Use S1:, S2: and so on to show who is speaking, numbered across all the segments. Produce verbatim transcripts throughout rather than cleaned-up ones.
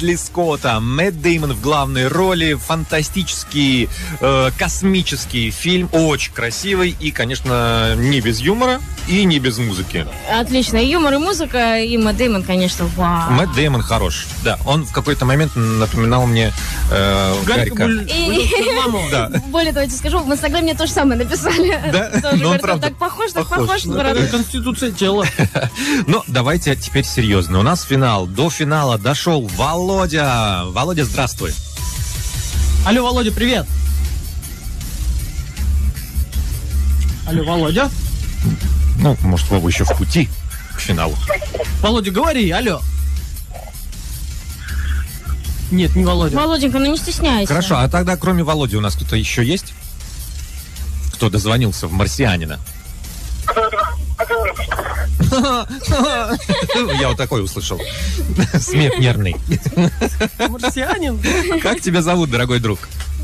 S1: Ридли Скотта, Мэтт Дэймон в главной роли, фантастический, э, космический фильм, очень красивый и, конечно, не без юмора и не без музыки.
S2: Отлично, и юмор, и музыка, и Мэтт Дэймон, конечно, вау.
S1: Мэтт Дэймон хорош, да, он в какой-то момент напоминал мне э, Гарика.
S2: И...
S1: Да.
S2: Более того, я тебе скажу, в Инстаграме мне то же самое написали.
S1: Да?
S2: Тоже
S1: Ну, он,
S2: говорят,
S1: правда,
S2: так похож, так
S1: похож.
S2: похож.
S1: Ну,
S2: правда.
S3: Конституция тела.
S1: Ну, давайте теперь серьезно. У нас финал. До финала дошел Володя. Володя, здравствуй.
S3: Алло, Володя, привет. Алло, Володя.
S1: Ну, может, Вова еще в пути к финалу.
S3: Володя, говори, алло. Нет, не Володя.
S2: Володенька, ну не стесняйся.
S1: Хорошо, а тогда кроме Володи у нас кто-то еще есть? Кто дозвонился в «Марсианина»? Я вот такой услышал. Смех нервный.
S3: Марсианин?
S1: Как тебя зовут, дорогой друг?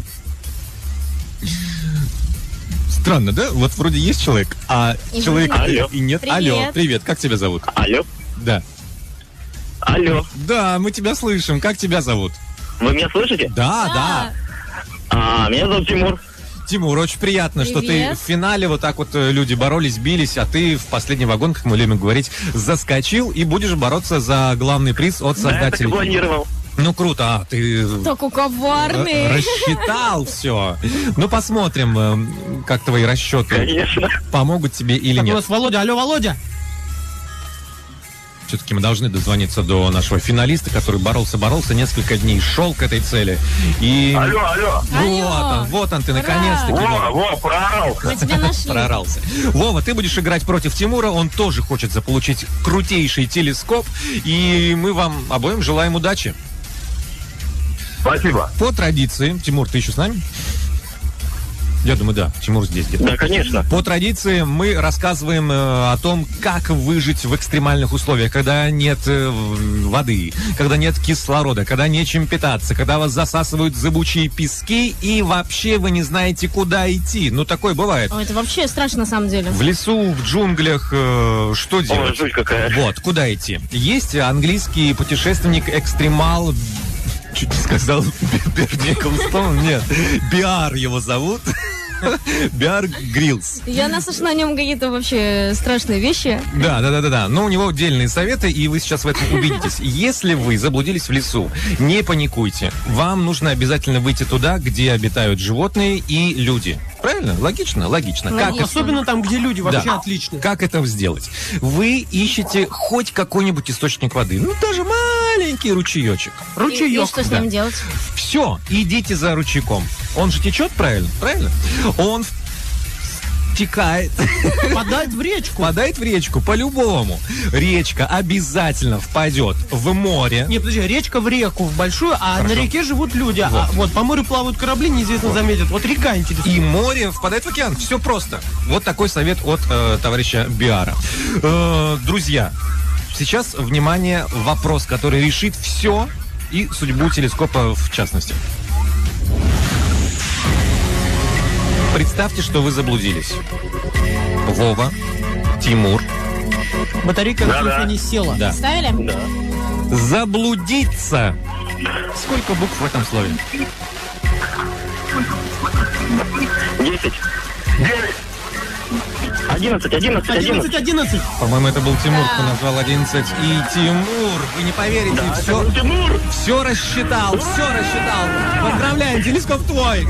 S1: Странно, да? Вот вроде есть человек, а
S2: И
S1: человек
S4: Алло.
S1: и нет.
S2: Привет.
S1: Алло, привет, как тебя зовут?
S4: Алло.
S1: Да.
S4: Алло.
S1: Да, мы тебя слышим. Как тебя зовут?
S4: Вы меня слышите?
S1: Да, да.
S4: А, меня зовут Тимур.
S1: Тимур, очень приятно, что ты
S2: Привет.
S1: в финале вот так вот э, люди боролись, бились, а ты в последний вагон, как мы любим говорить, заскочил и будешь бороться за главный приз от
S4: Да, я так и
S1: создателей.
S4: планировал.
S1: Ну, круто, а, ты
S2: Такой коварный.
S1: э, рассчитал все. Ну, посмотрим, э, как твои расчеты
S4: Конечно.
S1: помогут тебе или
S3: Так, у
S1: нет.
S3: нас Володя, алло, Володя.
S1: Все-таки мы должны дозвониться до нашего финалиста, который боролся-боролся, несколько дней шел к этой цели. И
S4: Алло, алло.
S1: вот
S2: Алло.
S1: он, вот он ты,
S2: Ура.
S1: наконец-таки.
S4: Во, во, проорал.
S2: Мы тебя нашли.
S1: Прорался. Вова, ты будешь играть против Тимура, он тоже хочет заполучить крутейший телескоп, и мы вам обоим желаем удачи.
S4: Спасибо.
S1: По традиции, Тимур, ты еще с нами? Я думаю, да, Тимур здесь где-то.
S4: Да, конечно.
S1: По традиции мы рассказываем э, о том, как выжить в экстремальных условиях, когда нет э, воды, когда нет кислорода, когда нечем питаться, когда вас засасывают зыбучие пески и вообще вы не знаете, куда идти. Ну, такое бывает.
S2: Ой, это вообще страшно на самом деле.
S1: В лесу, в джунглях, э, что
S4: Ой,
S1: делать?
S4: жуть какая.
S1: Вот, куда идти? Есть английский путешественник, экстремал, чуть не сказал Берни Эклстоун, нет, Биар его зовут. Биар Гриллс.
S2: Я наслышана на нем какие-то вообще страшные вещи.
S1: Да, да, да, да, да. Но у него отдельные советы, и вы сейчас в этом убедитесь. Если вы заблудились в лесу, не паникуйте. Вам нужно обязательно выйти туда, где обитают животные и люди. Правильно? Логично? Логично. Как
S2: Логично.
S1: это-
S3: Особенно там, где люди, вообще
S1: Да.
S3: отлично.
S1: Как это сделать? Вы ищете хоть какой-нибудь источник воды. Ну, даже маленький ручеечек.
S2: И, и
S3: Ручеек.
S2: что с
S1: да.
S2: ним делать?
S1: Все, идите за ручейком. Он же течет, правильно? Правильно? Он текает,
S3: Подать в речку.
S1: впадает в речку по-любому. Речка обязательно впадет в море.
S3: Не, подожди, речка в реку, в большую, а
S1: Хорошо.
S3: на реке живут люди. А вот по морю плавают корабли, неизвестно заметят. Вот река интересует.
S1: И море впадает в океан. Все просто. Вот такой совет от э, товарища Биара. Э, друзья, сейчас, внимание, вопрос, который решит все и судьбу телескопа в частности. Представьте, что вы заблудились. Вова, Тимур.
S3: Батарейка на
S4: Да-да.
S3: телефоне села.
S1: Да.
S2: Ставили?
S4: Да.
S1: Заблудиться. Сколько букв в этом слове?
S4: Десять. Девять. Одиннадцать, одиннадцать,
S3: одиннадцать,
S4: одиннадцать.
S3: одиннадцать.
S1: По-моему, это был Тимур,
S2: Да.
S1: кто назвал одиннадцать. И Тимур, вы не поверите,
S4: Да, это
S1: все,
S4: был Тимур.
S1: все рассчитал, все рассчитал. Поздравляем, телескоп твой.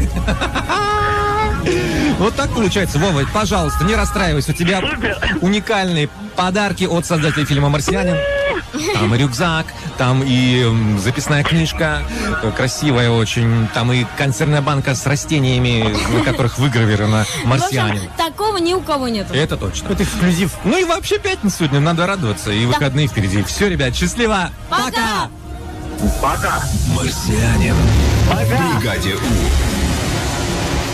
S1: Вот так получается. Вова, пожалуйста, не расстраивайся. У тебя
S4: Супер.
S1: уникальные подарки от создателей фильма «Марсианин». Там и рюкзак, там и м, записная книжка, э, красивая очень. Там и консервная банка с растениями, на которых выгравировано
S2: В
S1: «Марсианин».
S2: общем, такого ни у кого нету.
S1: Это точно.
S3: Это эксклюзив.
S1: Ну и вообще пятница сегодня, надо радоваться. И выходные впереди. Все, ребят, счастливо.
S2: Пока!
S4: Пока.
S5: «Марсианин» в бригаде У.